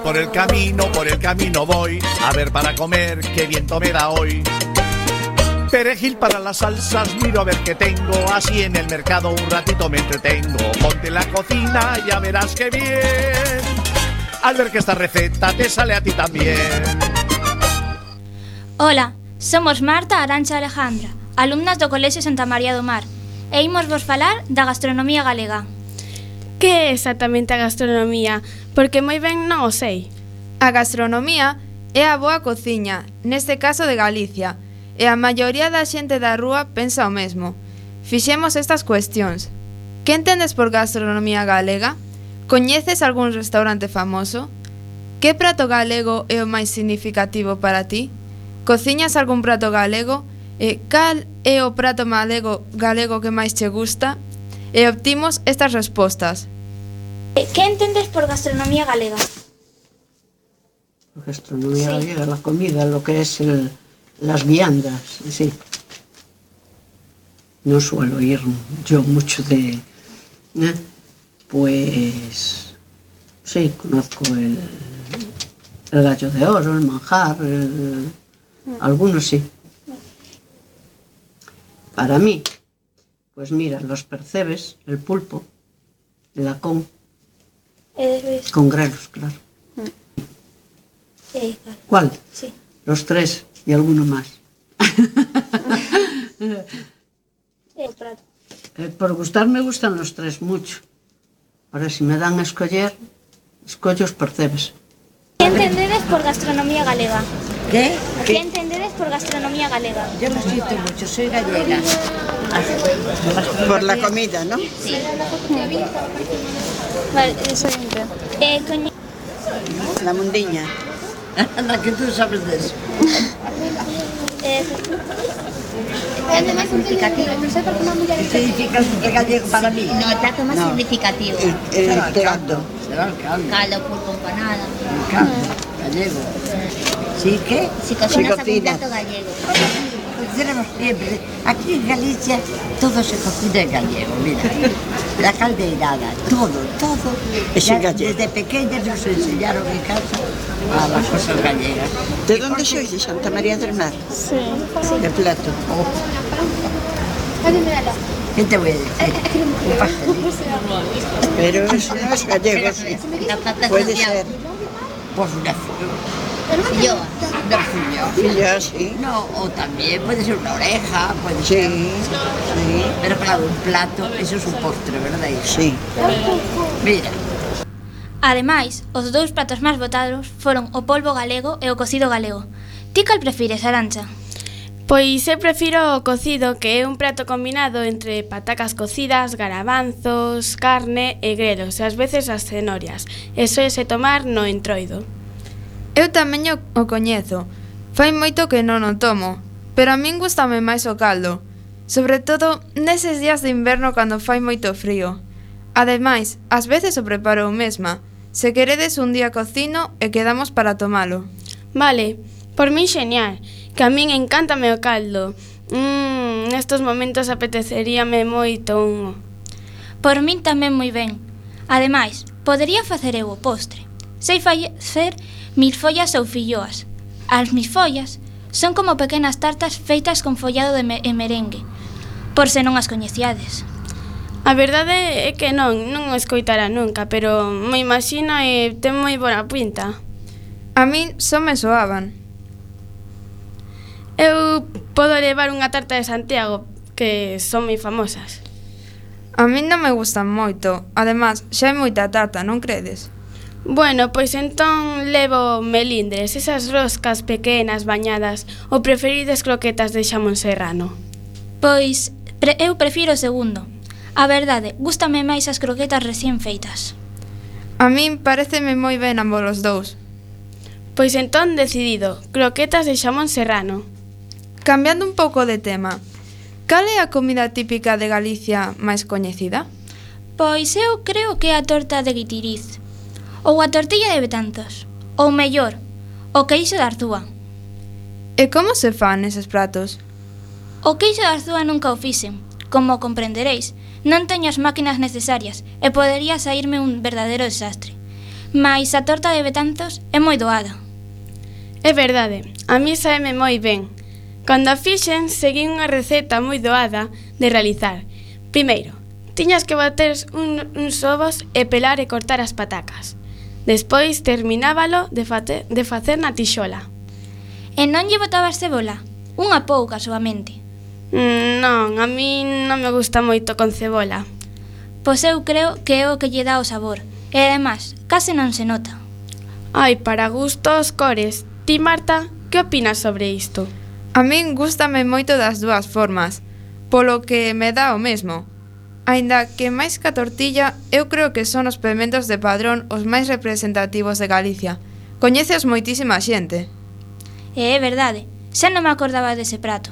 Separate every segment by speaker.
Speaker 1: por el camino voy, a ver para comer, qué viento me da hoy. Perejil para las salsas, miro a ver qué tengo, así en el mercado un ratito me entretengo. Ponte en la cocina, ya verás qué bien, al ver que esta receta te sale a ti también.
Speaker 2: Hola, somos Marta, Arantxa e Alejandra, alumnas do Colexio Santa María do Mar, e imos vos falar da gastronomía galega.
Speaker 3: Que é exactamente a gastronomía? Porque moi ben non o sei.
Speaker 4: A gastronomía é a boa cociña, neste caso de Galicia, e a maioría da xente da rúa pensa o mesmo. Fixemos estas cuestións. Que entendes por gastronomía galega? Coñeces algún restaurante famoso? Que prato galego é o máis significativo para ti? Cociñas algún prato galego? E cal é o prato galego que máis che gusta? E obtimos estas respostas.
Speaker 2: Que entendes por gastronomía galega?
Speaker 5: Gastronomía galega, la comida, lo que es las viandas, sí. No suelo ir yo mucho de... Pues... Sí, conozco el gallo de oro, el manjar, algunos sí. Para mí, pues mira, los percebes, el pulpo, el lacón, con grelos, claro. ¿Cuál?
Speaker 2: Sí.
Speaker 5: Los tres y alguno más. Por gustar me gustan los tres mucho. Ahora si me dan a escoger, escollo os percebes.
Speaker 2: Que entendedes por gastronomía galega?
Speaker 6: ¿Qué?
Speaker 2: Que entendedes por gastronomía galega?
Speaker 6: Yo lo siento mucho, soy gallega. Por la comida, ¿no?
Speaker 2: Sí. Vale, eso entiendo.
Speaker 6: La mundiña. Anda, que tú sabes de eso.
Speaker 2: ¿Es más significativo?
Speaker 6: ¿Qué significa el gallego para mí?
Speaker 2: No, el plato más significativo.
Speaker 6: El caldo.
Speaker 5: Será el caldo.
Speaker 2: Caldo, pulpo, empanada.
Speaker 5: El caldo, gallego.
Speaker 6: ¿Sí qué?
Speaker 2: Si cocinas algún
Speaker 6: cocina.
Speaker 2: plato gallego.
Speaker 6: Cocinamos siempre. Aquí en Galicia todo se cocina en gallego, mira. La caldeirada, todo. Desde pequeñas nos enseñaron en casa a las cosas gallegas. ¿De dónde sois? ¿De Santa María del Mar?
Speaker 3: Sí.
Speaker 6: De Plato. ¿Qué te voy a decir? Un pastelito. Pero eso no es gallego, sí. Puede ser. Pues una
Speaker 2: Filloa.
Speaker 6: filla, sí.
Speaker 7: No, o también puede ser una oreja, puede
Speaker 6: Sí,
Speaker 7: ser...
Speaker 6: sí.
Speaker 7: Pero claro, un plato, eso es un postre, ¿verdad?
Speaker 6: Sí.
Speaker 7: Mira.
Speaker 2: Ademais, os dous pratos máis votados foron o polvo galego e o cocido galego. Ti cal prefires, Arantxa?
Speaker 3: Pois eu prefiro o cocido, que é un prato combinado entre patacas cocidas, garabanzos, carne e grelos, e ás veces as cenorias. E soese tomar no entroido.
Speaker 4: Eu tamén o coñezo. Fai moito que non o tomo, pero a min gustame máis o caldo, sobre todo neses días de inverno cando fai moito frío. Ademais, ás veces o preparo eu mesma. Se queredes un día cocino e quedamos para tomalo.
Speaker 3: Vale, por min xenial, que a min encántame o caldo. Nestos momentos apeteceríame moito un...
Speaker 2: Por min tamén moi ben. Ademais, podería facer eu o postre. Sei facer milfollas ou filloas. As milfollas son como pequenas tartas feitas con follado de merengue, por se non as coñeciades.
Speaker 3: A verdade é que non o escoitara nunca, pero me imagino e ten moi boa pinta.
Speaker 4: A min só me soaban.
Speaker 3: Eu podo levar unha tarta de Santiago, que son moi famosas.
Speaker 4: A min non me gustan moito. Ademais, xa é moita tarta, non credes?
Speaker 3: Bueno, pois entón levo melindres, esas roscas pequenas bañadas, ou preferides croquetas de xamón serrano?
Speaker 2: Pois eu prefiro o segundo. A verdade, gústame máis as croquetas recién feitas.
Speaker 4: A min pareceme moi ben ambos os dous.
Speaker 3: Pois entón decidido, croquetas de xamón serrano.
Speaker 4: Cambiando un pouco de tema, cal é a comida típica de Galicia máis coñecida?
Speaker 2: Pois eu creo que é a torta de guitiriz, ou a tortilla de betanzos, ou mellor, o queixo de Arzúa.
Speaker 4: E como se fan eses pratos?
Speaker 2: O queixo de Arzúa nunca o fixen. Como comprenderéis, non teño as máquinas necesarias e podería saírme un verdadeiro desastre. mais a torta de Betanzos é moi doada.
Speaker 3: É verdade, a mí saeme moi ben. Cando a fixen, seguín unha receta moi doada de realizar. Primeiro, tiñas que bater uns ovos e pelar e cortar as patacas. Despois terminábalo de facer na tixola.
Speaker 2: E non lle botabas cebola? Unha pouca soamente.
Speaker 3: Non, a mí non me gusta moito con cebola.
Speaker 2: Pois eu creo que é o que lle dá o sabor. E ademais, case non se nota.
Speaker 3: Ai, para gustos, cores. Ti, Marta, que opinas sobre isto?
Speaker 4: A min gústame moito das dúas formas, polo que me dá o mesmo. Aínda que máis que a tortilla, eu creo que son os pementos de Padrón os máis representativos de Galicia. Coñéceos moitísima xente.
Speaker 2: E é verdade, xa non me acordaba dese prato.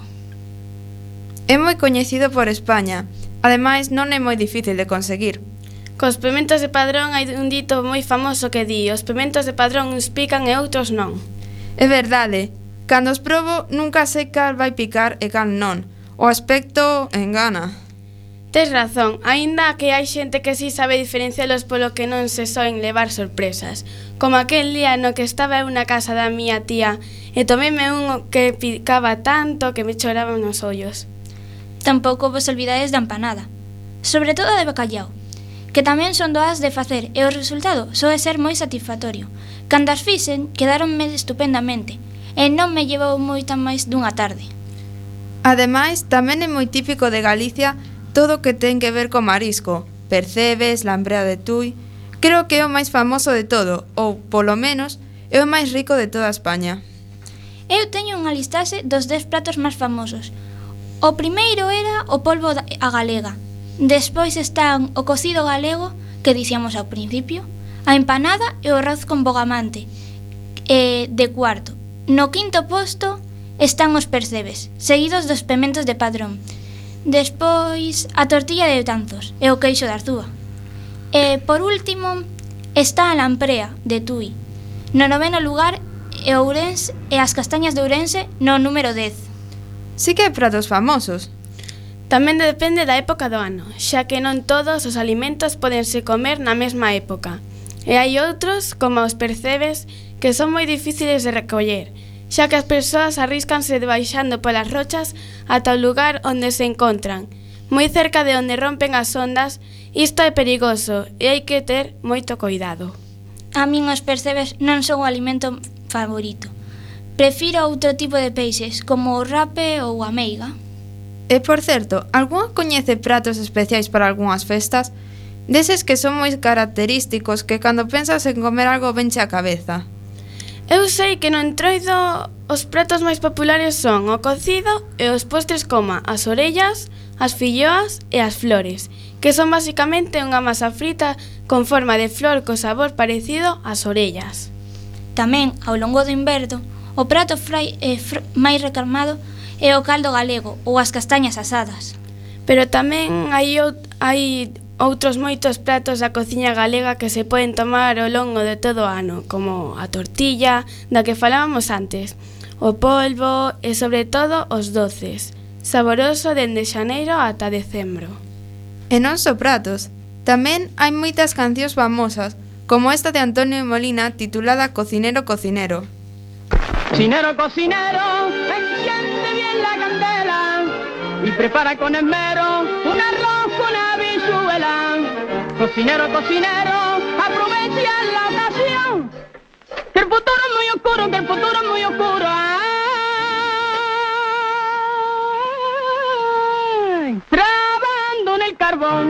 Speaker 4: É moi coñecido por España, ademais non é moi difícil de conseguir.
Speaker 3: Cos pementos de Padrón hai un dito moi famoso que di: os pementos de Padrón uns pican e outros non.
Speaker 4: É verdade, cando os probo nunca sei cal vai picar e cal non. O aspecto engana.
Speaker 3: Tes razón, aínda que hai xente que si sabe diferencialos polo que non se soen levar sorpresas. Como aquel día no que estaba eu na casa da miña tía e toméme un que picaba tanto que me choraban os ollos.
Speaker 2: Tampouco vos olvidades da empanada, sobre todo a de bacallau, que tamén son doadas de facer e o resultado soe ser moi satisfactorio. Cando as fixen, quedaronme estupendamente e non me llevou moita máis dunha tarde.
Speaker 4: Ademais, tamén é moi típico de Galicia todo o que ten que ver co marisco, percebes, lambrea de tui. Creo que é o máis famoso de todo, ou, polo menos, é o máis rico de toda España.
Speaker 2: Eu teño unha listaxe dos 10 pratos máis famosos. O primeiro era o polvo a galega. Despois están o cocido galego, que dicíamos ao principio, a empanada e o arroz con bogamante, de cuarto. No quinto posto están os percebes, seguidos dos pementos de Padrón. Despois a tortilla de Betanzos e o queixo de Arzúa. E por último está a lamprea de Tui. No noveno lugar e Ourense e as castañas de Ourense no número 10.
Speaker 4: Sí que hai pratos famosos.
Speaker 3: Tamén depende da época do ano, xa que non todos os alimentos podense comer na mesma época. E hai outros, como os percebes, que son moi difíciles de recoller, xa que as persoas arríscanse baixando polas rochas ata o lugar onde se encontran. Moi cerca de onde rompen as ondas, isto é perigoso e hai que ter moito cuidado.
Speaker 2: A min os percebes non son o alimento favorito. Prefiro outro tipo de peixes, como o rape ou a meiga.
Speaker 4: E, por certo, algunha coñece pratos especiais para algunhas festas? Deses que son moi característicos que cando pensas en comer algo venche a cabeza.
Speaker 3: Eu sei que no Entroido os pratos máis populares son o cocido e os postres como as orellas, as filloas e as flores, que son basicamente unha masa frita con forma de flor co sabor parecido ás orellas.
Speaker 2: Tamén, ao longo do inverno, o prato máis reclamado é o caldo galego ou as castañas asadas.
Speaker 3: Pero tamén hai outros moitos pratos da cociña galega que se poden tomar ao longo de todo o ano, como a tortilla, da que falábamos antes, o polvo e, sobre todo, os doces, saboroso dende xaneiro ata decembro.
Speaker 4: E non só pratos, tamén hai moitas cancións famosas, como esta de Antonio Molina titulada Cocinero, cocinero.
Speaker 8: Cocinero, cocinero, enciende bien la candela y prepara con esmero un arroz con habichuela. Cocinero, cocinero, aprovecha la ocasión, que el futuro es muy oscuro, que el futuro es muy oscuro. Ay, trabajando en el carbón,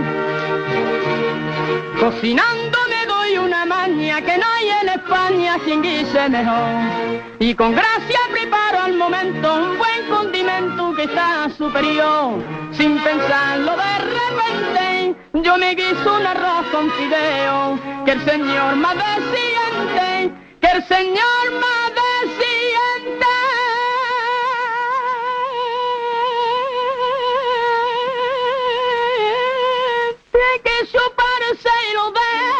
Speaker 8: cocinando me doy una maña que no hay en España quien guise mejor. Y con gracia preparo al momento un buen condimento que está superior. Sin pensarlo de repente, yo me guiso un arroz con fideo. Que el Señor más desciende, que el Señor más desciende. Que su parece y lo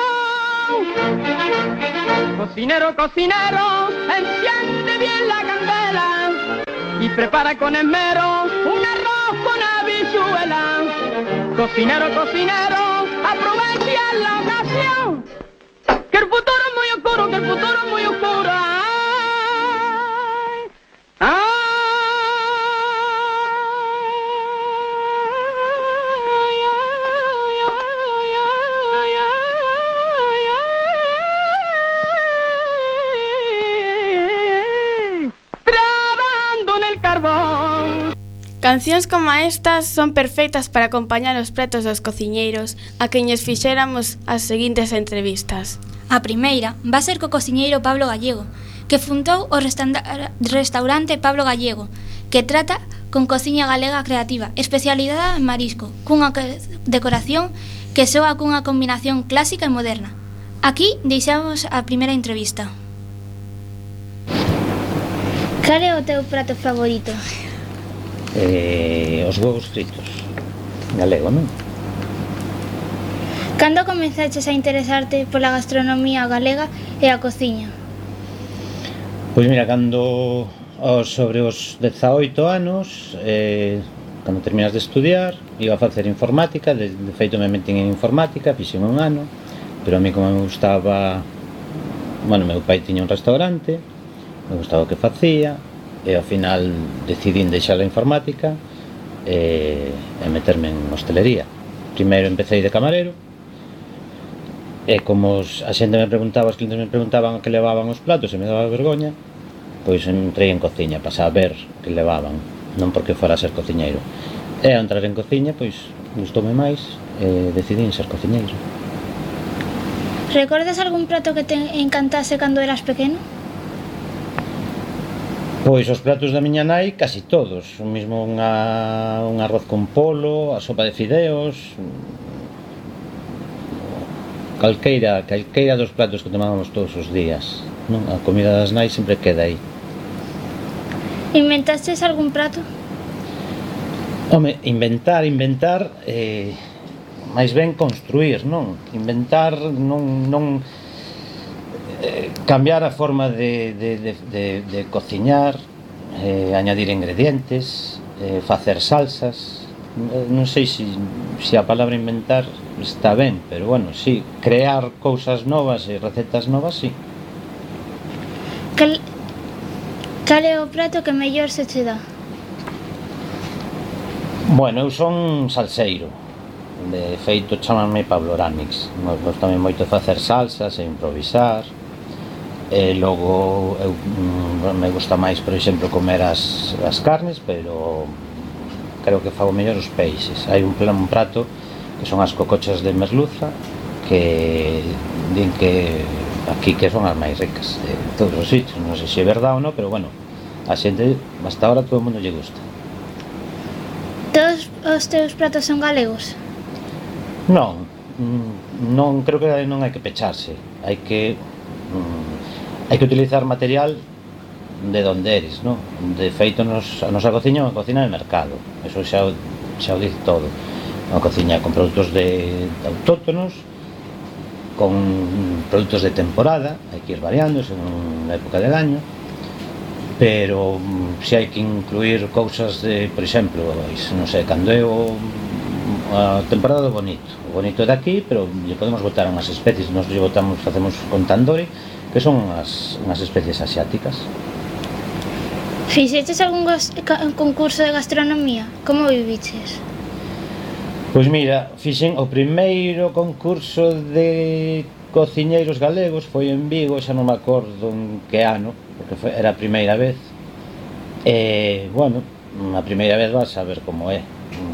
Speaker 8: veo. Cocinero, cocinero, enciende bien la candela y prepara con esmero un arroz con habichuela. Cocinero, cocinero, aprovecha la ocasión, que que el futuro es muy oscuro, que el futuro es muy oscuro. Ay, ay.
Speaker 3: Cancións como estas son perfectas para acompañar os pratos dos cociñeiros a queñes fixéramos as seguintes entrevistas.
Speaker 2: A primeira va ser co cociñeiro Pablo Gallego, que fundou o restaurante Pablo Gallego, que trata con cociña galega creativa, especializada en marisco, cunha decoración que soa cunha combinación clásica e moderna. Aquí deixamos a primeira entrevista. Cal é o teu prato favorito?
Speaker 9: Os huevos fritos. Galego, non?
Speaker 2: Cando comenzaches a interesarte pola gastronomía galega e a cociña?
Speaker 9: Pois mira, cando sobre os 18 anos, cando terminas de estudiar, iba a facer informática, de feito me metín en informática, fixen un ano, pero a mí como me gustaba, bueno, meu pai tiña un restaurante, me gustaba o que facía, e ao final decidín deixar a informática e meterme en hostelería. Primeiro empecé de camarero e como a xente me preguntaba, os clientes me preguntaban que levaban os platos e me daba vergoña, pois entrei en cociña para saber que levaban, non porque fora a ser cociñeiro. E ao entrar en cociña, pois gustoume máis e decidín ser cociñeiro.
Speaker 2: Recordas algún prato que te encantase cando eras pequeno?
Speaker 9: Pois os pratos da miña nai casi todos, o mismo un arroz con polo, a sopa de fideos, calqueira dos platos que tomábamos todos os días, non? A comida das nais sempre queda aí.
Speaker 2: Inventastes algún prato?
Speaker 9: Home, inventar, máis ben construir, non? Inventar non cambiar a forma de cociñar, añadir ingredientes, facer salsas. Non sei se a palabra inventar está ben, pero bueno, sí, crear cousas novas e recetas novas, sí.
Speaker 2: Cal é o prato que mellor se che dá?
Speaker 9: Bueno, eu son salseiro. De feito, chamanme Pablo Ramix. Nos gostame moito facer salsas e improvisar. E logo me gusta máis, por exemplo, comer as carnes, pero creo que fago mellor os peixes. Hai un prato que son as cocochas de merluza, que din que aquí que son as máis ricas de todos os sitios. Non sei se é verdade ou non, pero bueno, a xente hasta ahora todo o mundo lle gusta.
Speaker 2: Todos os teus pratos son galegos?
Speaker 9: Non, creo que non hai que pecharse. Hai que utilizar material de onde eres, non? De feito, a nosa cociña é unha cociña de mercado. Eso xa o dice todo. Unha cociña con produtos autóctonos, con produtos de temporada, hai que ir variando según a época del año, pero se hai que incluir cousas de, por exemplo, non sei, cando é a temporada do bonito. O bonito é daqui, pero lle podemos botar unhas especies, nos lle botamos, facemos con tandoori, que son unhas especies asiáticas.
Speaker 2: Fixeches algún concurso de gastronomía? Como viviches?
Speaker 9: Pois mira, fixen o primeiro concurso de cociñeiros galegos, foi en Vigo, xa non me acordo en que ano, porque era a primeira vez. E, bueno, a primeira vez vas a ver como é.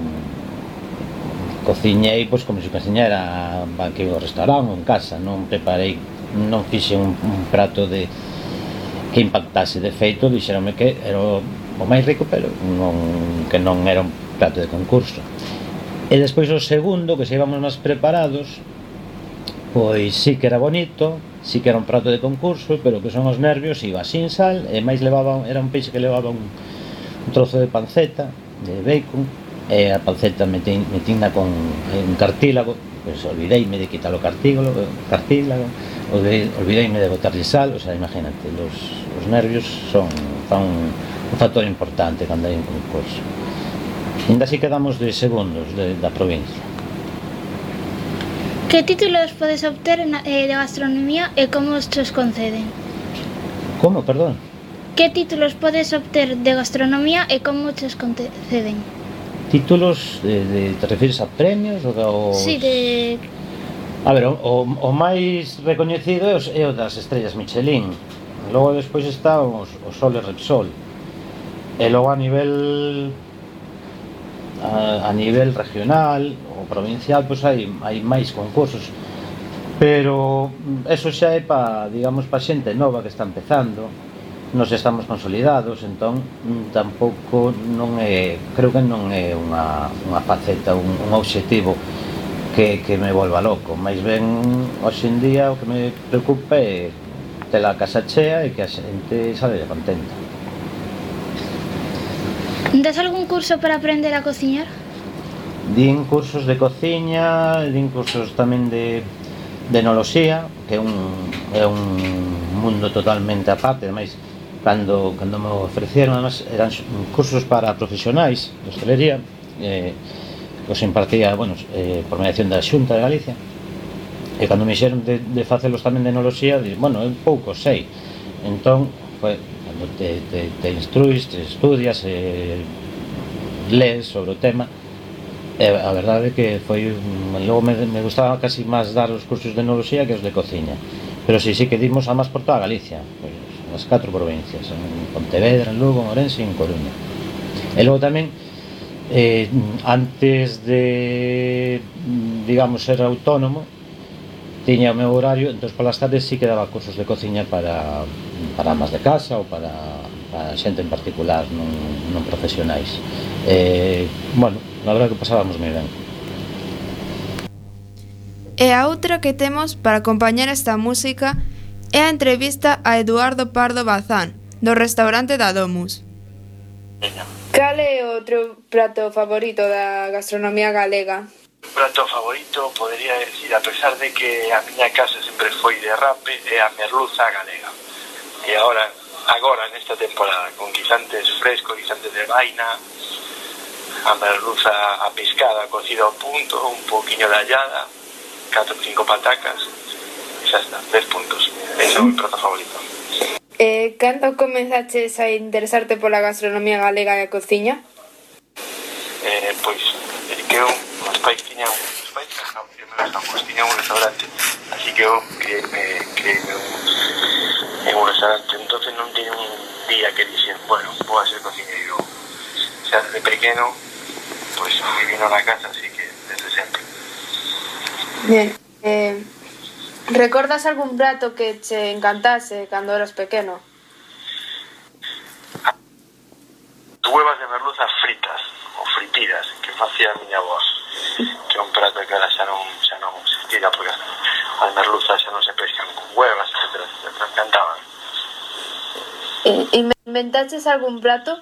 Speaker 9: Cociñei, pois, como se cociñara aquí no restaurante ou en casa, non preparei, non fixe un prato que impactase. De feito, dixeronme que era o máis rico, pero que non era un prato de concurso. E despois o segundo, que se íbamos máis preparados, pois sí que era bonito, sí que era un prato de concurso, pero que son os nervios, iba sin sal, e máis era un peixe que levaba un trozo de panceta, de bacon, e a panceta metinda con un cartílago, pois olvideime de quitar o cartílago, olvideime de botarlle sal, o sea, imagínate, os nervios son un factor importante cando hai un concurso. Ainda así quedamos de segundos da provincia.
Speaker 2: Que títulos podes obter de gastronomía e como os conceden?
Speaker 9: Como, perdón?
Speaker 2: Que títulos podes obter de gastronomía e como os conceden?
Speaker 9: Títulos te refires a premios ou dos...
Speaker 2: Sí, de...
Speaker 9: A ver, o máis recoñecido é o das estrellas Michelin. Logo despois está o Sol e Repsol. E logo a nivel regional ou provincial, pois hai máis concursos. Pero eso xa é para xente nova que está empezando. Nos estamos consolidados, entón tampouco non é, creo que non é unha faceta, un obxectivo que me volva loco. Mais ben, hoxe en día o que me preocupa é ter a casa chea e que a xente saia contenta.
Speaker 2: Das algún curso para aprender a cociñar?
Speaker 9: Din cursos de cociña, din cursos tamén de enoloxía, que é un mundo totalmente aparte. Ademais, cando me ofrecieron, además, eran cursos para profesionais de hostelería, os impartía, por mediación da Xunta de Galicia, e cando me dixeron de facelos tamén de enoloxía, eu pouco sei. Entón, cando te instruís, te estudias, lees sobre o tema, a verdade é que foi... Logo me gustaba casi máis dar os cursos de enoloxía que os de cociña, pero sí que dimos a máis por toda Galicia, as 4 provincias, en Pontevedra, en Lugo, en Ourense e en Coruña. E logo tamén, antes de, ser autónomo, tiña o meu horario, entón polas tardes sí que daba cursos de cociña para amas de casa ou para xente en particular, non profesionais. A verdade que pasábamos moi ben.
Speaker 4: E a outra que temos para acompañar esta música é a entrevista a Eduardo Pardo Bazán, do restaurante da Domus.
Speaker 10: Cal é o teu prato favorito da gastronomía galega?
Speaker 11: O prato favorito, podería decir, a pesar de que a miña casa sempre foi de rape, é a merluza galega. E agora, nesta temporada, con guisantes frescos, guisantes de vaina, a merluza a pescada cocida ao punto, un poquinho de allada, 4 ou 5 patacas, e xa está, 10 puntos. Ese é o meu prato favorito.
Speaker 10: Cando comezaches a interesarte pola gastronomía galega e a cociña?
Speaker 11: Pois, que eu, os pais tiñan un restaurante, así que eu creime en un restaurante, entonces non teño un día que dixen, vou a ser cociñeiro. Xa desde pequeno, pois vivino na casa, así que desde sempre.
Speaker 10: Bien, recordas algún prato que che encantase cando eras pequeno?
Speaker 11: Huevas de merluza fritas ou fritidas que facía a miña avó, que é un prato que ahora xa non existira porque as merluzas xa non se pescan con huevas, etcétera, me encantaban.
Speaker 10: Inventaches algún prato?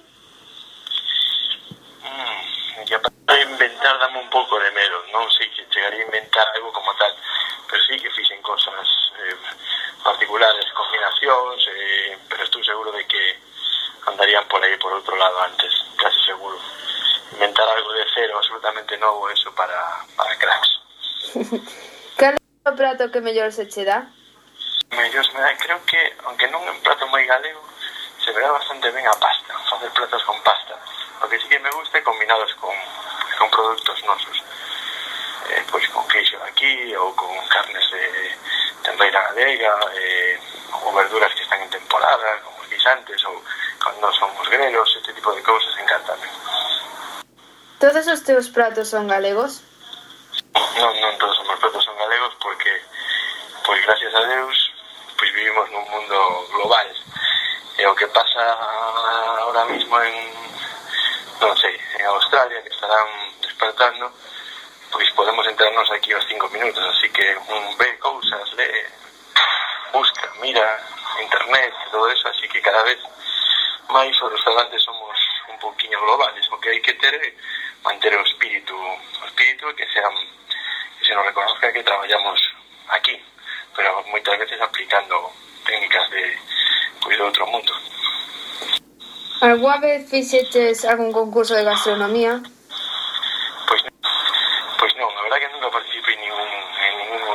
Speaker 11: Que para inventar dame un pouco de medo, non sei que chegaría a inventar algo como tal, pero sí que fixen cosas particulares, combinacións, pero estou seguro de que andarían por aí por outro lado antes, casi seguro. Inventar algo de cero absolutamente novo, eso para cracks.
Speaker 10: Cal é o prato que mellor se che dá?
Speaker 11: Mellor se me dá, creo que, aunque non é un prato moi galego, se me dá bastante ben a pasta, facer platos con pasta. O que sí que me gusta é combinados con produtos nosos, pois con queixo de aquí ou con carnes de tempeira galega, ou verduras que están en temporada, como os guisantes, ou cando son os grelos, este tipo de cousas encantame.
Speaker 10: Todos os teus pratos son galegos?
Speaker 11: Non todos os meus pratos son galegos porque, pois gracias a Deus, pois vivimos nun mundo global. E o que pasa ahora mismo en Australia, que estarán despertando, pois podemos enterarnos aquí aos 5 minutos, así que ve cousas, lee, busca, mira, internet, todo eso, así que cada vez máis os restaurantes somos un poquinho globales, o que hai que ter é manter o espírito que se nos reconozca que traballamos aquí, pero moitas veces aplicando técnicas de outro mundo.
Speaker 10: Alguna vez fixeches algún concurso de gastronomía?
Speaker 11: Pois non, a verdad que nunca participei en ningún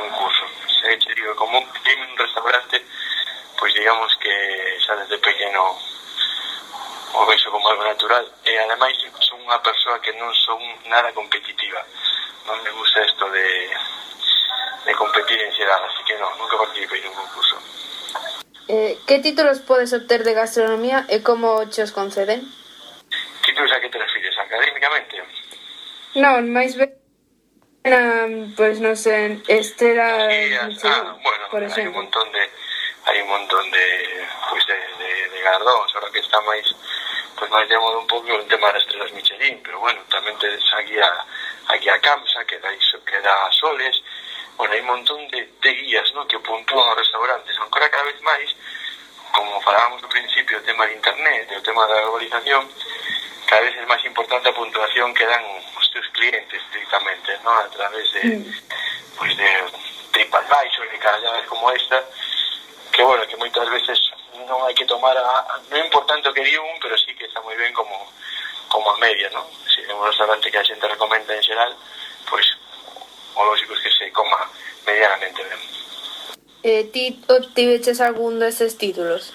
Speaker 11: o vexo como algo natural, e ademais son unha persoa que non son nada competitiva, non me gusta isto de competir en xeral, así que non, nunca participei nun concurso.
Speaker 10: Que títulos podes obter de gastronomía e como che os conceden?
Speaker 11: Títulos a que te refires? Académicamente?
Speaker 10: Non, máis ben pois non sei, estrela
Speaker 11: bueno,
Speaker 10: por exemplo.
Speaker 11: Hai un montón de galardóns, ahora que está máis de moda un pouco o tema das estrelas Michelin, pero bueno, tamén tedes aquí a CAMSA, que dá soles. Bueno, hai un montón de guías, ¿no?, que puntúan os restaurantes, aunque ahora cada vez máis, como falábamos no principio, o tema de internet, o tema da globalización, cada vez é máis importante a puntuación que dan os teus clientes directamente, ¿no?, a través de TripAdvisor e caralladas como esta, que bueno, que moitas veces non hai que tomar non é importante o que di un, pero sí que está moi ben como a media, ¿no? Se é un restaurante que a xente recomenda en xeral, pois o lógico é que se coma medianamente ben.
Speaker 10: Ti obtiveches algún destes títulos?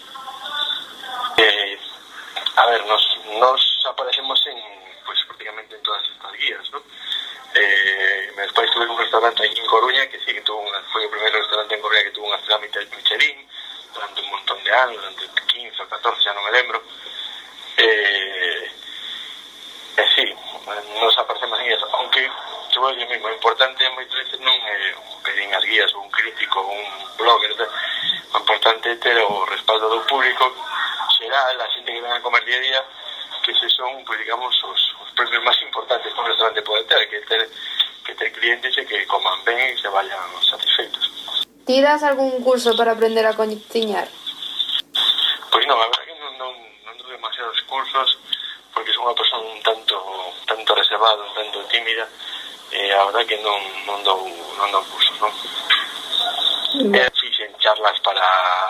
Speaker 11: A ver, nos aparecemos prácticamente en todas estas guías, ¿no? Despois tuve un restaurante aquí en Coruña que sí que foi o primeiro restaurante en Coruña que tuvo unha estrela Michelin durante un montón de anos, durante 15 ou 14, xa non me lembro. Sí, nos aparecemos en guías, aunque yo vou dicir mesmo, o importante moitas veces non é o que din as guías ou un crítico ou un blogger, o importante é ter o respaldo do público xeral, a xente que ven a comer día a día, que se son, pues, digamos, os premios máis importantes que un restaurante pode ter, que ter clientes e que coman ben e se vayan satisfeitos.
Speaker 10: Ti das algún curso para aprender a cociñar?
Speaker 11: Pois non, a verdade que non dou demasiados cursos, porque son unha persona un tanto reservada, un tanto tímida, e a verdade que non dou cursos, non? Fixen charlas para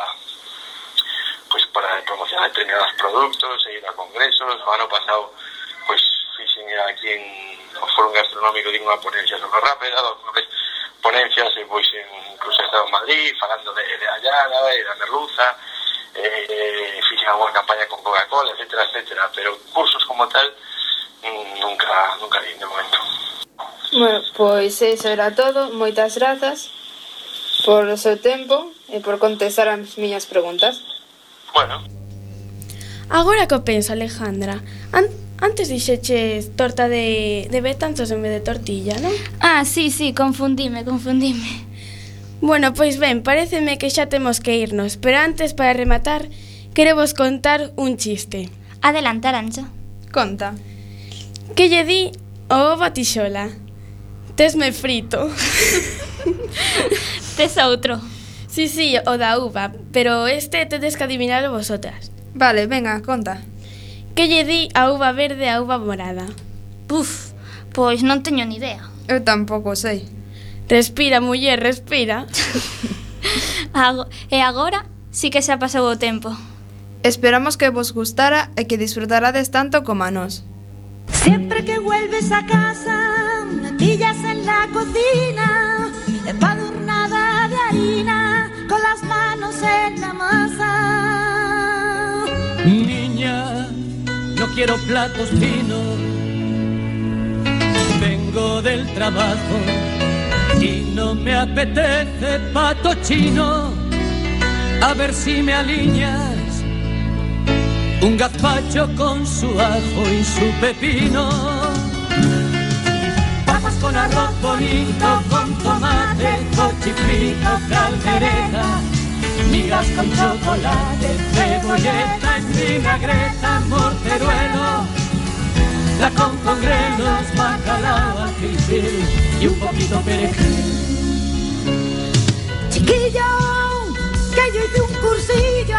Speaker 11: promocionar determinados produtos, e ir a congresos. O ano pasado, fixen aquí en o Foro Gastronómico, digo, unha ponencia sobre rápida, alguna vez ponencias, e incluso he estado en Madrid, falando de Ayala, e da merluza, fixen alguna campaña con Coca-Cola, etcétera, etcétera, pero cursos como tal, nunca di de momento.
Speaker 10: Bueno, pois eso era todo. Moitas grazas por o seu tempo e por contestar as miñas preguntas.
Speaker 11: Bueno.
Speaker 3: Agora que o penso, Alejandra, antes dixeches torta de Betanzos en vez de tortilla, non?
Speaker 2: Sí, confundime.
Speaker 3: Bueno, pois ben, paréceme que xa temos que irnos, pero antes, para rematar, quero vos contar un chiste.
Speaker 2: Adelante, Arancha.
Speaker 4: Conta.
Speaker 3: Que lle di o ovo a Tixola? Tesme frito.
Speaker 2: Tes outro.
Speaker 3: Sí, o da uva, pero tedes que adivinalo vosotras.
Speaker 4: Vale, venga, conta.
Speaker 3: Que lle di a uva verde a uva morada?
Speaker 2: Pois non teño ni idea.
Speaker 4: Eu tampouco sei.
Speaker 3: Respira, muller, respira.
Speaker 2: E agora sí que xa pasou o tempo.
Speaker 4: Esperamos que vos gustara e que disfrutarades tanto como a nós.
Speaker 12: Siempre que vuelves a casa, me pillas en la cocina, embadurnada de harina, con las manos en la masa.
Speaker 13: Niña, no quiero platos finos, vengo del trabajo y no me apetece pato chino. A ver si me alineas un gazpacho con su ajo y su pepino. Papas con arroz bonito, con tomate, cochifrito, caldereta, migas con chocolate, cebolleta en vinagreta, morteruelo, la con grelos, bacalao al filfil y un poquito perejil.
Speaker 12: Chiquillo, que yo hice un cursillo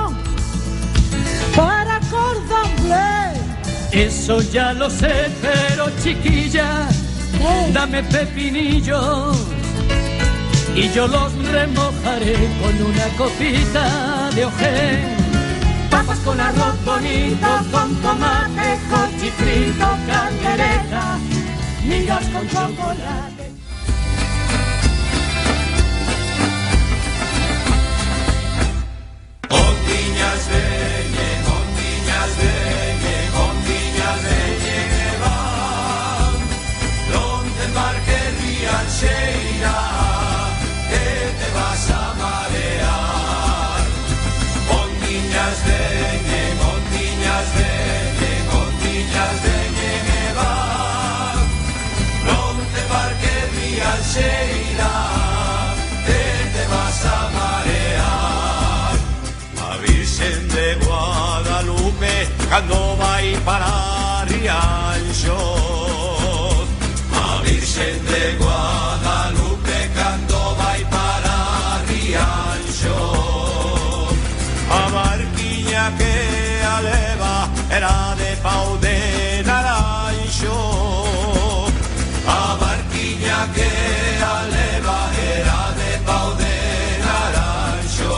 Speaker 12: para cordon bleu.
Speaker 13: Eso ya lo sé, pero chiquilla, dame pepinillos y yo los remojaré con una copita de ojén. Papas con arroz bonito, con tomate, cochifrito, caldereta, migas con chocolate.
Speaker 14: Ondiñas veñen, vai para Rianxo. A Virxen de Guadalupe cando vai para Rianxo. A barquiña que a leva era de pau de naranxo. A barquiña que a leva era de pau de naranxo.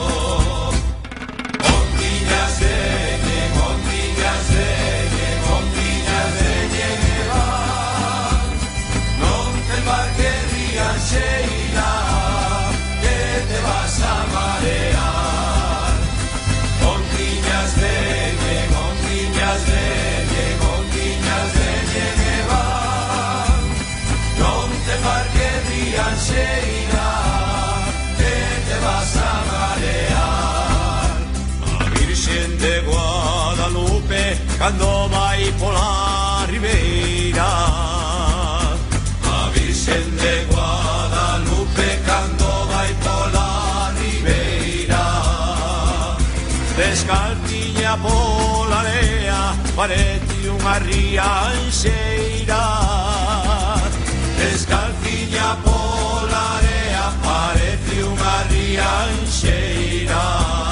Speaker 14: Ondiñas veñen, ondiñas veñen, ondiñas veñen e van. Non te embarques rianxeira, que te vas a marear. Ondiñas veñen, ondiñas veñen, ondiñas veñen e van. Non te embarques rianxeira, que te vas a marear. A Virxen de Guadalupe cando vai pola ribeira. A Virxen de Guadalupe cando vai pola ribeira. Descalciña pola area, parece unha rianxeira. Descalciña pola area, parece unha rianxeira.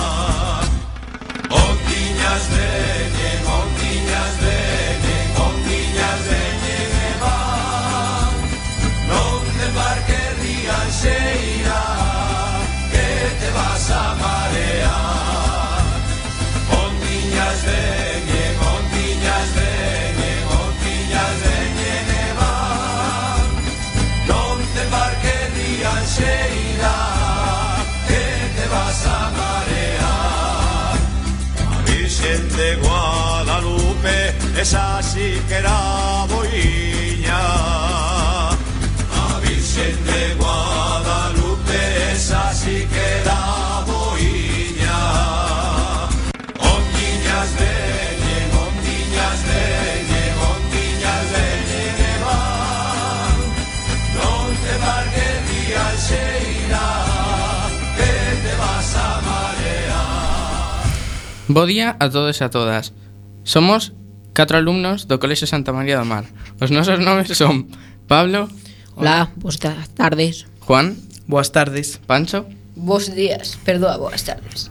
Speaker 14: Ondiñas veñen, ondiñas veñen, ondiñas veñen e van. Non te embarques rianxeira, que te vas a marear. Ondiñas veñen, ondiñas veñen, ondiñas veñen e van. Non te embarques rianxeira, que te vas a marear. A Virxen de Guadalupe, esa sí que era boiña. A Virxen de Guadalupe, esa sí que era boiña. Ondiñas veñen, ondiñas veñen, ondiñas veñen e van. Non te embarques rianxeira, que te vas a marear.
Speaker 15: Bo día a todos e a todas. Somos 4 alumnos do Colexio Santa María do Mar. Os nosos nomes son Pablo.
Speaker 16: Hola, boas tardes.
Speaker 15: Juan.
Speaker 17: Boas tardes.
Speaker 15: Pancho.
Speaker 18: Bos días, perdoa, boas tardes.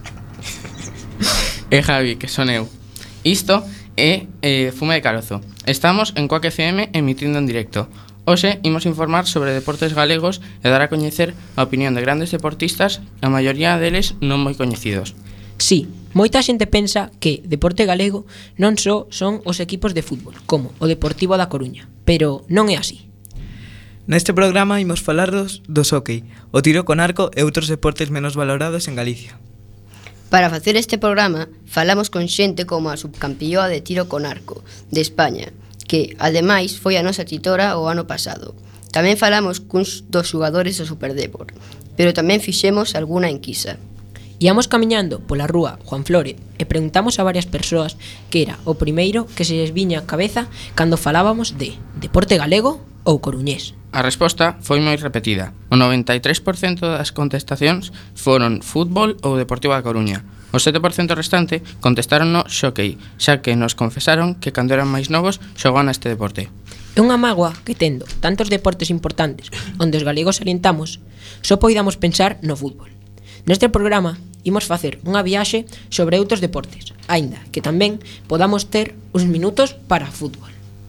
Speaker 15: E Javi, que son eu. Isto é Fume de Carozo. Estamos en Coac FM emitindo en directo. Hoxe imos informar sobre deportes galegos e dar a coñecer a opinión de grandes deportistas, a maioría deles non moi coñecidos.
Speaker 16: Sí, moita xente pensa que deporte galego non só son os equipos de fútbol, como o Deportivo da Coruña, pero non é así.
Speaker 17: Neste programa imos falardos do hóckey, o tiro con arco e outros deportes menos valorados en Galicia.
Speaker 18: Para facer este programa, falamos con xente como a subcampeoa de tiro con arco de España, que, ademais, foi a nosa titora o ano pasado. Tamén falamos cuns dos xogadores do Superdeport, pero tamén fixemos algunha enquisa.
Speaker 16: Íamos camiñando pola rúa Juan Flore e preguntamos a varias persoas que era o primeiro que se les viña a cabeza cando falábamos de deporte galego ou coruñés.
Speaker 15: A resposta foi moi repetida. O 93% das contestacións foron fútbol ou Deportivo da Coruña. O 7% restante contestaron no xockey, xa que nos confesaron que cando eran máis novos xogaban a este deporte.
Speaker 16: É unha mágoa que tendo tantos deportes importantes onde os galegos orientamos, só poidamos pensar no fútbol. Neste programa imos facer unha viaxe sobre outros deportes, aínda que tamén podamos ter uns minutos para fútbol.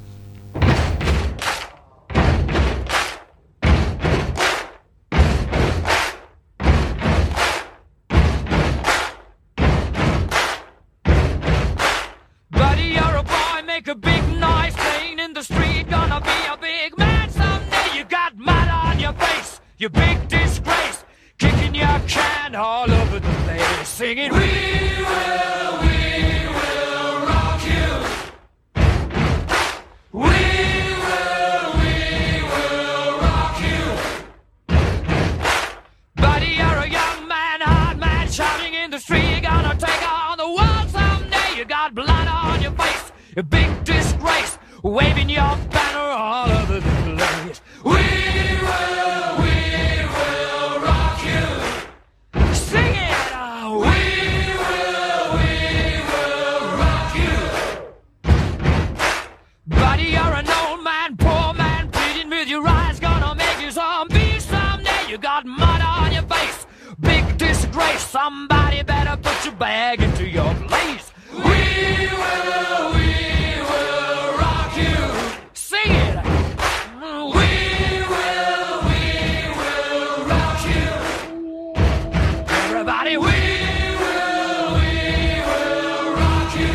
Speaker 13: Buddy, you're a boy, make a big noise, playing in the street, gonna be a big man someday. You got mud on your face, you big disgrace, kicking your can all over the place, singing, we will rock you. We will rock you. Buddy, you're a young man, hard man, shouting in the street, you're gonna take on the world someday. You got blood on your face, a big disgrace, waving your banner all over the place. We will rock you. Sing it! We will rock you. Somebody better put your bag into your place. We will rock you. Sing it. We will rock you. Everybody, we will rock you.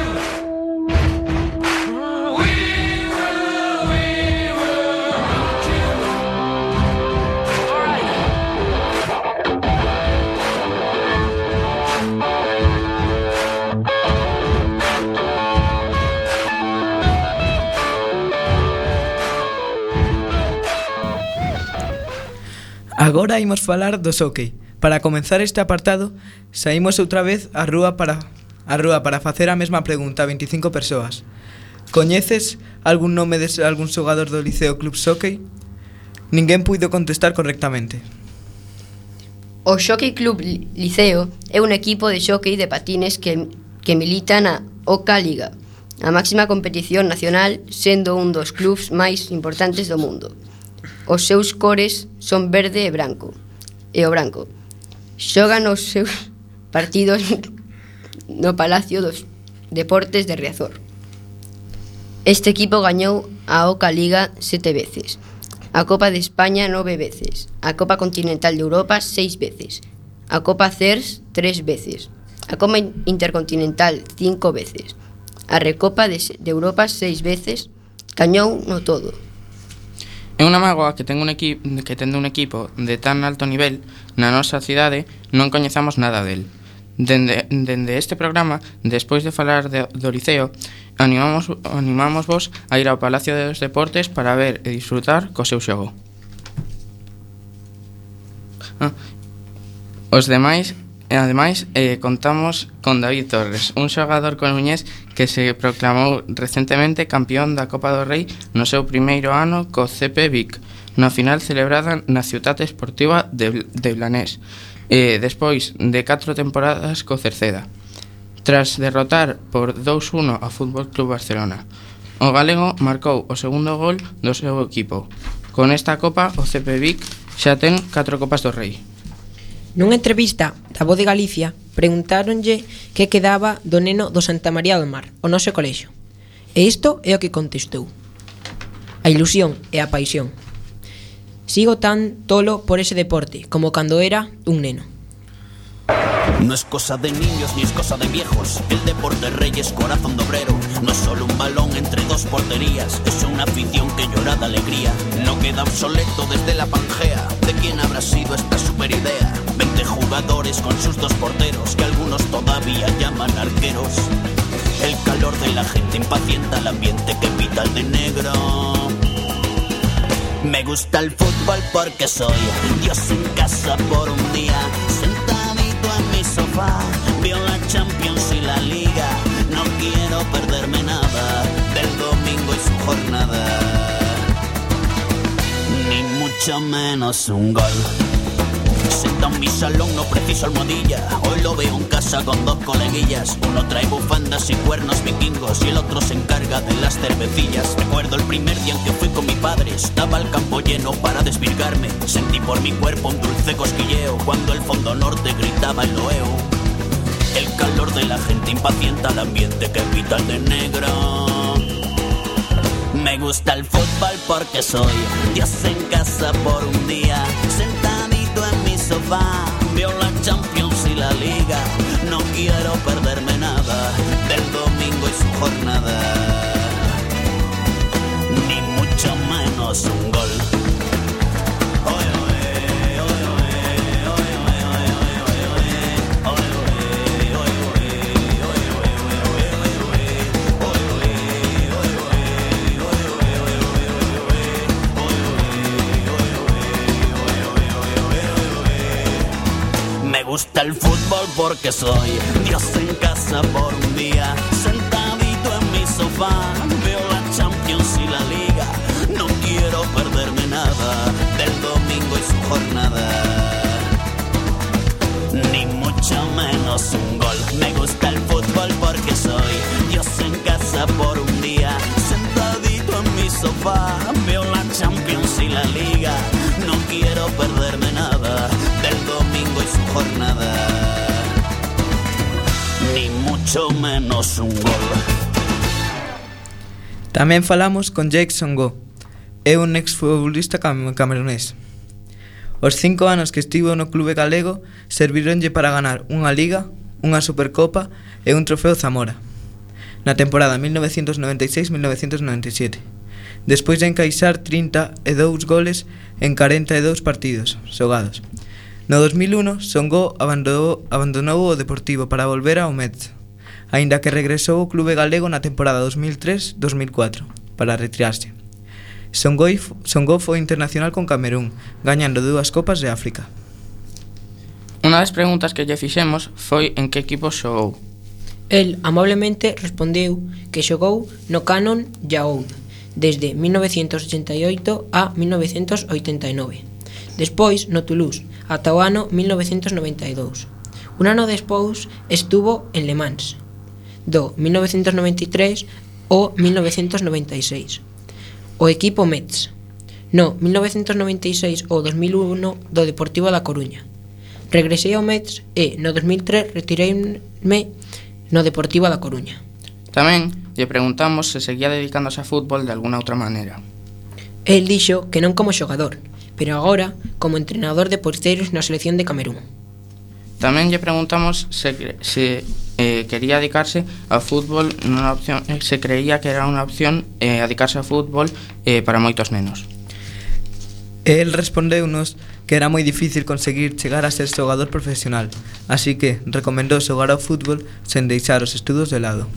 Speaker 13: We will rock you. All right.
Speaker 17: Agora imos falar do hóckey. Para comenzar este apartado, saímos outra vez á rúa para facer a mesma pregunta a 25 persoas. Coñeces algún nome de algún xogador do Liceo Club Hóckey? Ninguén puido contestar correctamente.
Speaker 18: O Xockey Club Liceo é un equipo de xockey de patines que milita na Oca Liga, a máxima competición nacional, sendo un dos clubs máis importantes do mundo. Os seus cores son verde e branco. Xogan os seus partidos no Palacio dos Deportes de Riazor. Este equipo gañou a Oca Liga 7 veces, a Copa de España 9 veces, a Copa Continental de Europa 6 veces, a Copa CERS 3 veces, a Copa Intercontinental 5 veces, a Recopa de Europa 6 veces, gañou no todo.
Speaker 15: É unha mágoa que tendo un equipo de tan alto nivel na nosa cidade non coñezamos nada del. Dende este programa, despois de falar do Liceo, animamos vos a ir ao Palacio dos Deportes para ver e disfrutar co seu xogo. Ademais, contamos con David Torres, un xogador coruñés que se proclamou recentemente campeón da Copa do Rei no seu primeiro ano co CP Vic, na final celebrada na Ciutat Esportiva de Blanes, despois de 4 temporadas co Cerceda. Tras derrotar por 2-1 ao Fútbol Club Barcelona, o galego marcou o segundo gol do seu equipo. Con esta copa, o CP Vic xa ten 4 Copas do Rei.
Speaker 16: Nunha entrevista da Voz de Galicia, preguntáronlle que quedaba do neno do Santa María do Mar, o noso colexio. E isto é o que contestou: a ilusión e a paixón. Sigo tan tolo por ese deporte como cando era un neno.
Speaker 19: No es cosa de niños ni es cosa de viejos. El deporte rey es corazón de obrero. No es solo un balón entre dos porterías, es una afición que llora de alegría. No queda obsoleto desde la Pangea. ¿De quién habrá sido esta super idea? 20 jugadores con sus dos porteros, que algunos todavía llaman arqueros. El calor de la gente impacienta el ambiente que pita el de negro. Me gusta el fútbol porque soy Dios en casa por un día, sentadito en mi sofá, veo la Champions y la Liga. No quiero perderme nada del domingo y su jornada, ni mucho menos un gol. Sentado en mi salón no preciso almohadilla, hoy lo veo en casa con dos coleguillas. Uno trae bufandas y cuernos vikingos y el otro se encarga de las cervecillas. Recuerdo el primer día en que fui con mi padre, estaba el campo lleno para desvirgarme. Sentí por mi cuerpo un dulce cosquilleo cuando el fondo norte gritaba el loeo. El calor de la gente impacienta el ambiente que pita el de negro. Me gusta el fútbol porque soy Dios en casa por un día, sentadito en mi sofá, veo la Champions y la Liga. No quiero perderme nada del domingo y su jornada, ni mucho menos un gol. Me gusta el fútbol porque soy Dios en casa por un día, sentadito en mi sofá, veo la Champions y la Liga. No quiero perderme nada del domingo y su jornada, ni mucho menos un gol. Me gusta el fútbol porque soy Dios en casa por un día, sentadito en mi sofá, veo la Champions y la Liga. No quiero perderme nada del domingo y su jornada, ni mucho menos un gol.
Speaker 17: Tamén falamos con Jake Songo, é un exfutbolista camerunés. Os 5 anos que estivo no clube galego servironlle para ganar unha liga, unha supercopa e un trofeo Zamora na temporada 1996-1997, despois de encaixar 32 goles en 42 partidos xogados. No 2001, Songo abandonou o Deportivo para volver ao Metz, aínda que regresou ao clube galego na temporada 2003-2004 para retirarse. Songo foi internacional con Camerún, gañando 2 Copas de África.
Speaker 15: Unha das preguntas que lle fixemos foi en que equipo xogou.
Speaker 16: El amablemente respondeu que xogou no Canon Yaound desde 1988 a 1989, despois no Toulouse ata o ano 1992. Un ano despois estuvo en Le Mans, do 1993 ao 1996, o equipo Metz, no 1996 ao 2001 do Deportivo da Coruña. Regresei ao Metz e no 2003 retireime no Deportivo da Coruña.
Speaker 15: Tamén lle preguntamos se seguía dedicándose a fútbol de alguna outra maneira.
Speaker 16: El dixo que non como xogador, pero agora como entrenador de porteiros na selección de Camerún.
Speaker 15: Tamén lle preguntamos se quería dedicarse ao fútbol, se creía que era unha opción dedicarse ao fútbol para moitos nenos.
Speaker 17: El respondeunos que era moi difícil conseguir chegar a ser xogador profesional, así que recomendou xogar ao fútbol sen deixar os estudos de lado.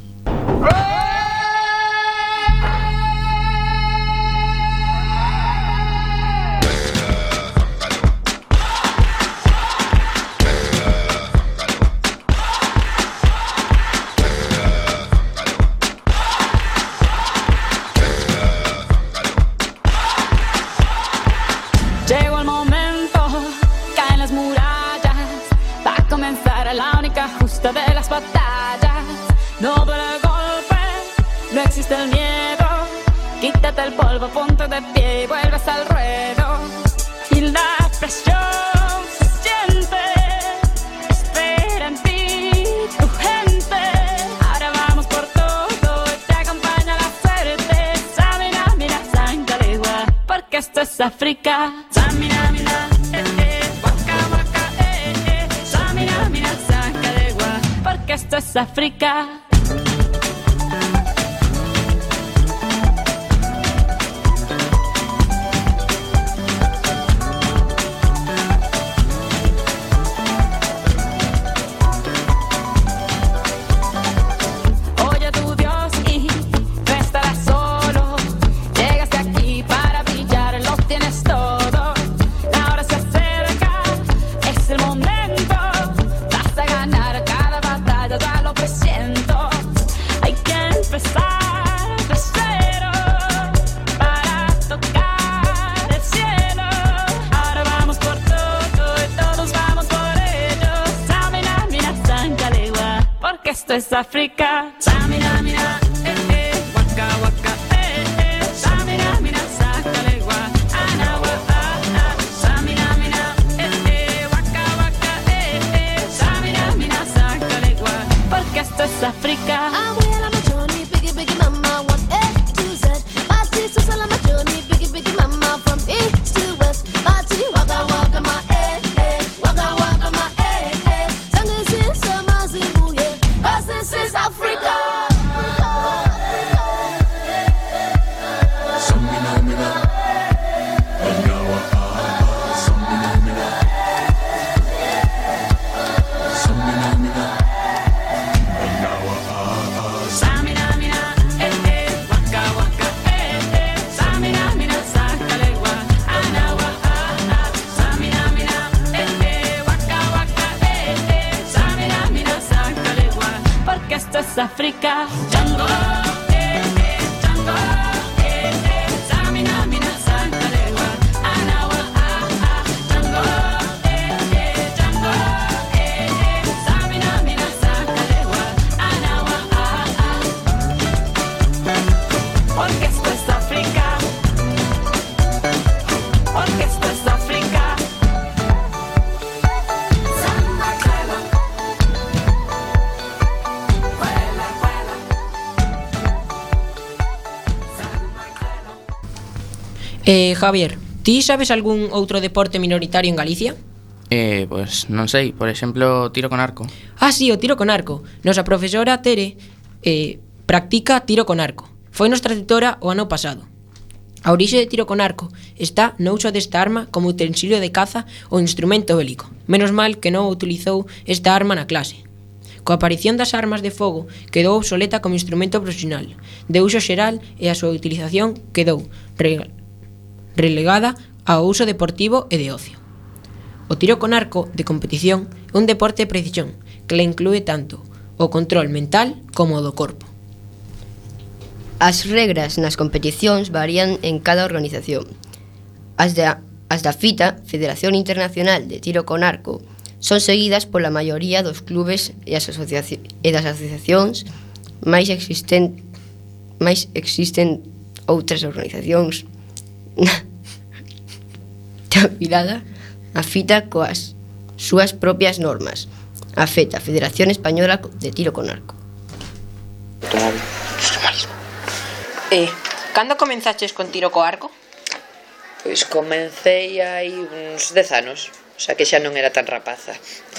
Speaker 20: De las batallas, no duele el golpe, no existe el miedo. Quítate el polvo, ponte de pie y vuelves al ruedo. Y la presión se siente, espera en ti tu gente. Ahora vamos por todo y te acompaña la suerte. Samina, mira, Sancalegua, porque esto es África. Samina, mira, waka, waka, Samina, mira, Sancalegua, porque esto es África. Oye tu Dios y no estarás solo. Llegaste aquí para brillar, lo tienes todo. La hora se acerca, es el momento. Vas a ganar cada batalla, ya lo presiento. Hay que empezar de cero para tocar el cielo. Ahora vamos por todo y todos vamos por ello. Samina, mira, Sancalegua, porque esto es África. Samina, mira, waka, waka, Samina, mira, Sancalegua, Anawa, Samina, mira, waka, waka, Samina, mira, Sancalegua, porque esto es África. This is Africa.
Speaker 16: Javier, ti sabes algún outro deporte minoritario en Galicia?
Speaker 15: Pois non sei, por exemplo, tiro con arco.
Speaker 16: Ah, sí, o tiro con arco. Nosa profesora Tere practica tiro con arco. Foi nosa tutora o ano pasado. A orixe de tiro con arco está no uso desta arma como utensilio de caza ou instrumento bélico. Menos mal que non utilizou esta arma na clase. Coa aparición das armas de fogo quedou obsoleta como instrumento profesional de uso xeral e a súa utilización quedou relegada ao uso deportivo e de ocio. O tiro con arco de competición é un deporte de precisión que le inclúe tanto o control mental como o do corpo.
Speaker 18: As regras nas competicións varían en cada organización. As da FITA, Federación Internacional de Tiro con Arco, son seguidas pola maioría dos clubes e das asociacións, máis existen outras organizacións afilada a FITA coas súas propias normas. A FETA, Federación Española de Tiro con Arco.
Speaker 16: Cando comenzaches con tiro co arco?
Speaker 21: Pois comecei hai uns 10 anos, xa que xa non era tan rapaza.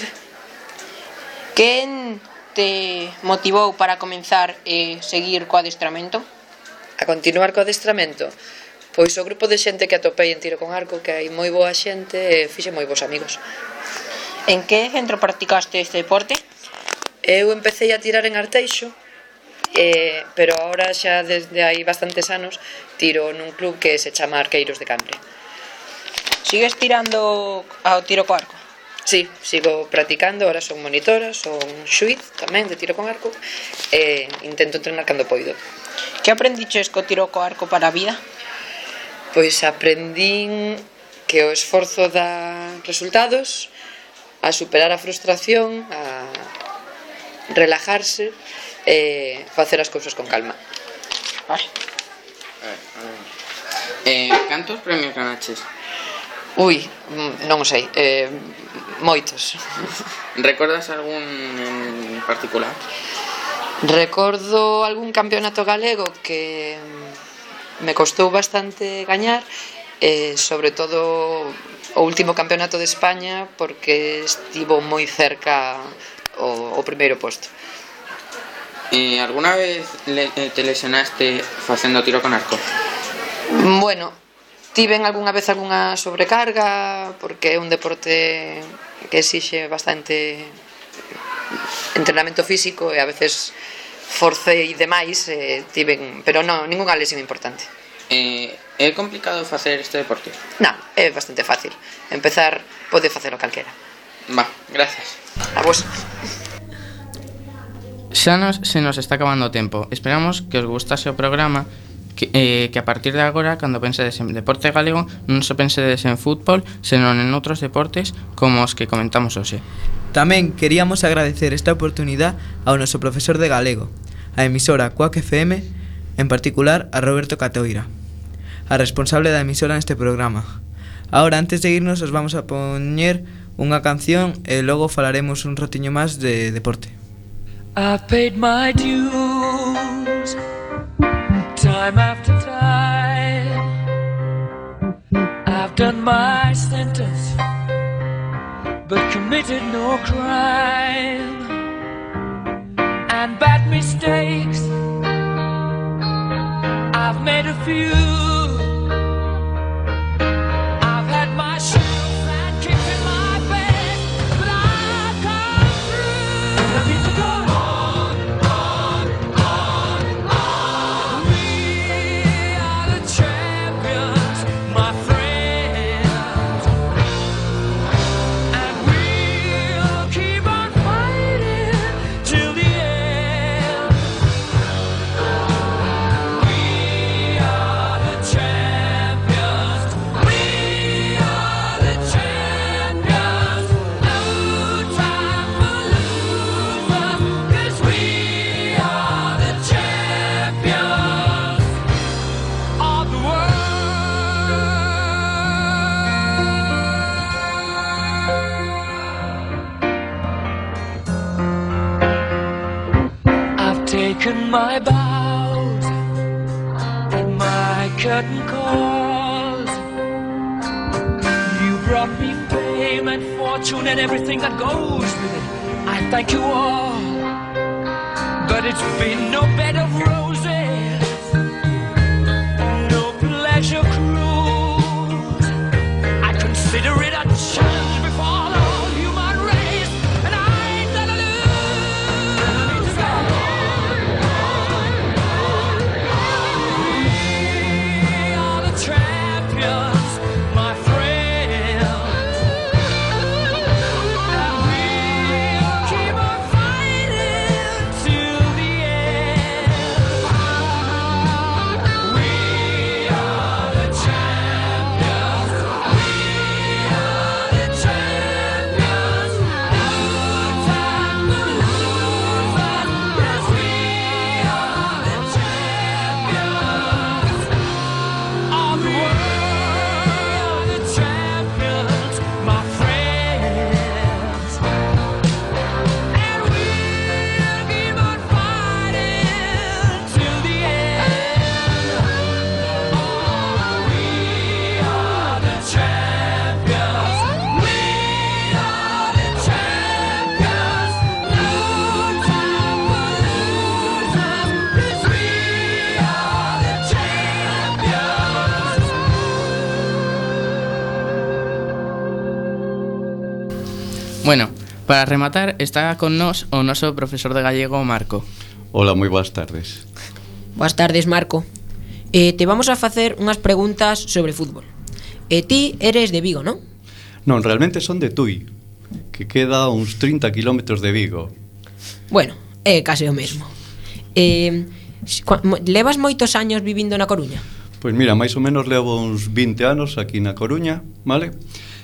Speaker 16: Quen te motivou para comenzar e seguir co adestramento?
Speaker 21: A continuar co adestramento? Pois o grupo de xente que atopei en tiro con arco, que hai moi boa xente e fixe moi bons amigos.
Speaker 16: En que centro practicaste este deporte?
Speaker 21: Eu empecé a tirar en Arteixo, pero ahora xa desde hai bastantes anos tiro nun club que se chama Arqueiros de Cambre.
Speaker 16: Sigues tirando ao tiro co arco?
Speaker 21: Sí, sigo practicando, ahora son monitora, son xuiz tamén de tiro con arco e intento entrenar cando poido.
Speaker 16: Que aprendiches co tiro co arco para a vida?
Speaker 21: Pois aprendín que o esforzo dá resultados, a superar a frustración, a relajarse e facer as cousas con calma.
Speaker 15: Vale. Cantos premios ganaches?
Speaker 21: Ui, non o sei, moitos.
Speaker 15: Recordas algún en particular?
Speaker 21: Recordo algún campeonato galego que me costou bastante gañar, sobre todo o último campeonato de España, porque estivo moi cerca o primeiro posto.
Speaker 15: Alguna vez te lesionaste facendo tiro con arco?
Speaker 21: Bueno, tiven algunha vez algunha sobrecarga, porque é un deporte que exixe bastante entrenamento físico e a veces forcei demais, pero non, ningunha lesión importante.
Speaker 15: É complicado facer este deporte?
Speaker 21: Non, é bastante fácil. Empezar pode facelo calquera.
Speaker 15: Va, gracias.
Speaker 21: A vos.
Speaker 15: Xa se nos está acabando o tempo. Esperamos que os gustase o programa, que a partir de agora, cando pensedes en deporte galego, non só pensedes en fútbol, senón en outros deportes como os que comentamos hoxe.
Speaker 17: Tamén queríamos agradecer esta oportunidade ao noso profesor de galego, a emisora Quack FM, en particular a Roberto Catoira, a responsable da emisora neste programa. Ahora, antes de irnos, os vamos a poñer unha canción e logo falaremos un ratiño máis de deporte.
Speaker 13: I've paid my dues time after time. I've done my sentence but committed no crime. And bad mistakes I've made a few. I've had my share of flat kicks in my bed, but I've come through. I need to go. My bows and my curtain calls. brought me fame and fortune and everything that goes with it. I thank you all, but it's been no bed of roses, no pleasure cruise. I consider it a challenge before the whole human race, and I ain't gonna lose. We are the champions, my friends, and we'll keep on fighting till the end. We are the champions. We are the champions. No time to lose us. Yes, we are the champions of the world, the champions, my friends. And we'll keep on fighting till the end. Oh, we are the champions. We are the champions. No time for losers. Yes, we are the champions.
Speaker 15: Bueno, para rematar, está con nós o noso profesor de gallego, Marco.
Speaker 1: Hola, moi boas tardes.
Speaker 16: Boas tardes, Marco. Te vamos a facer unhas preguntas sobre fútbol. Ti eres de Vigo, non?
Speaker 1: Non, realmente son de Tui, que queda a uns 30 km de Vigo.
Speaker 16: Bueno, é case o mesmo. Levas moitos años vivindo na Coruña?
Speaker 1: Pois mira, máis ou menos levo uns 20 anos aquí na Coruña, vale?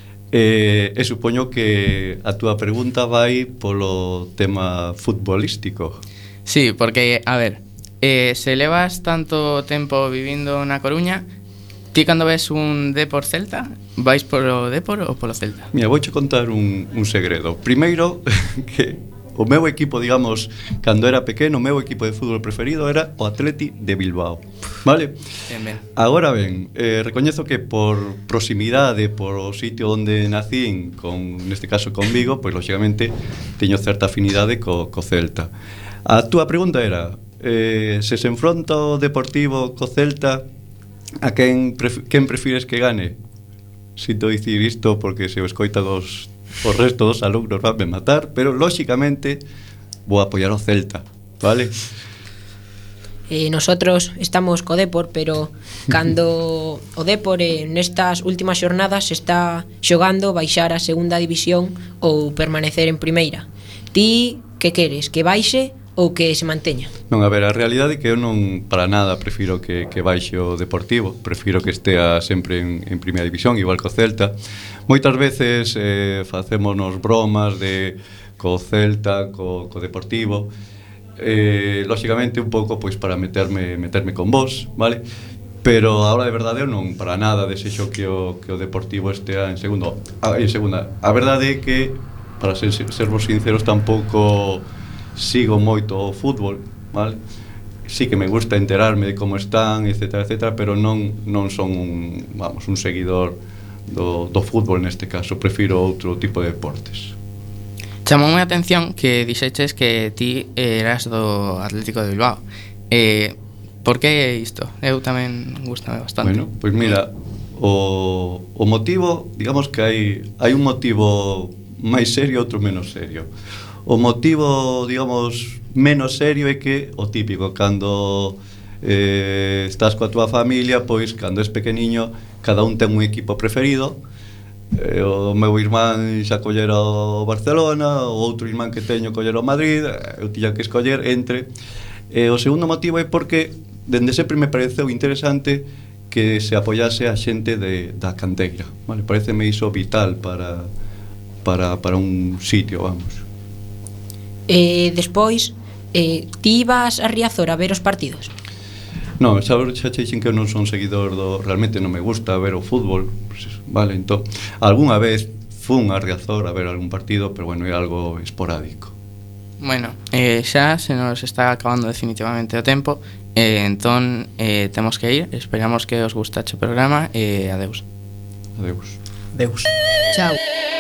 Speaker 1: E supoño que a túa pregunta vai polo tema futbolístico.
Speaker 15: Sí, porque, a ver, se levas tanto tempo vivindo na Coruña, ti cando ves un Depor Celta, vais polo Depor ou polo Celta?
Speaker 1: Mira, vouche contar un segredo. Primeiro, que o meu equipo, digamos, cando era pequeno, o meu equipo de fútbol preferido era o Atleti de Bilbao, vale?
Speaker 15: Ben, ben.
Speaker 1: Agora ben, recoñezo que por proximidade, por o sitio onde nacín, neste caso con Vigo, pois lógicamente teño certa afinidade co Celta. A túa pregunta era, se enfronta o Deportivo co Celta, a quen prefires que gane? Sinto dicir isto porque se o escoita o resto dos alumnos vanme matar, pero lógicamente vou apoiar o Celta, vale?
Speaker 16: Nosotros estamos co Depor, pero cando o Depor nestas últimas xornadas está xogando baixar a segunda división ou permanecer en primeira. Ti que queres? Que baixe ou que se manteña?
Speaker 1: Non, a ver, a realidade é que eu non para nada prefiro que baixe o Deportivo, prefiro que estea sempre en primeira división, igual co Celta. Moitas veces facémonos bromas co Celta, co Deportivo, lógicamente un pouco pois para meterme con vos, vale? Pero a hora de verdade eu non para nada desexo que o Deportivo estea en segunda. A verdade é que, para servos sinceros, tampouco sigo moito o fútbol, vale? Sí que me gusta enterarme de como están, etcétera, etcétera, pero non son un seguidor do fútbol neste caso, prefiro outro tipo de deportes.
Speaker 15: Chamoume a atención que dixeches que ti eras do Atlético de Bilbao. Por que isto? Eu tamén gustame bastante.
Speaker 1: Bueno, pois mira, o motivo, digamos que hai un motivo máis serio e outro menos serio. O motivo, digamos, menos serio é que o típico, cando estás coa túa familia, pois cando és pequeniño, cada un ten un equipo preferido. O meu irmán xa collera o Barcelona, o outro irmán que teño collera o Madrid, eu tiña que escoller entre. O segundo motivo é porque dende sempre me pareceu interesante que se apoiase a xente da canteira, vale? Pareceme iso vital para un sitio, vamos.
Speaker 16: Despois, ti ibas a Riazor a ver os partidos?
Speaker 1: Non, xa che dixen que eu non son seguidor realmente non me gusta ver o fútbol, vale, entón, algunha vez fun a Riazor a ver algún partido, pero bueno, é algo esporádico.
Speaker 15: Bueno, xa se nos está acabando definitivamente o tempo, entón temos que ir, esperamos que os gustache o programa e adeus.
Speaker 1: Adeus.
Speaker 17: Deus.
Speaker 18: Chao.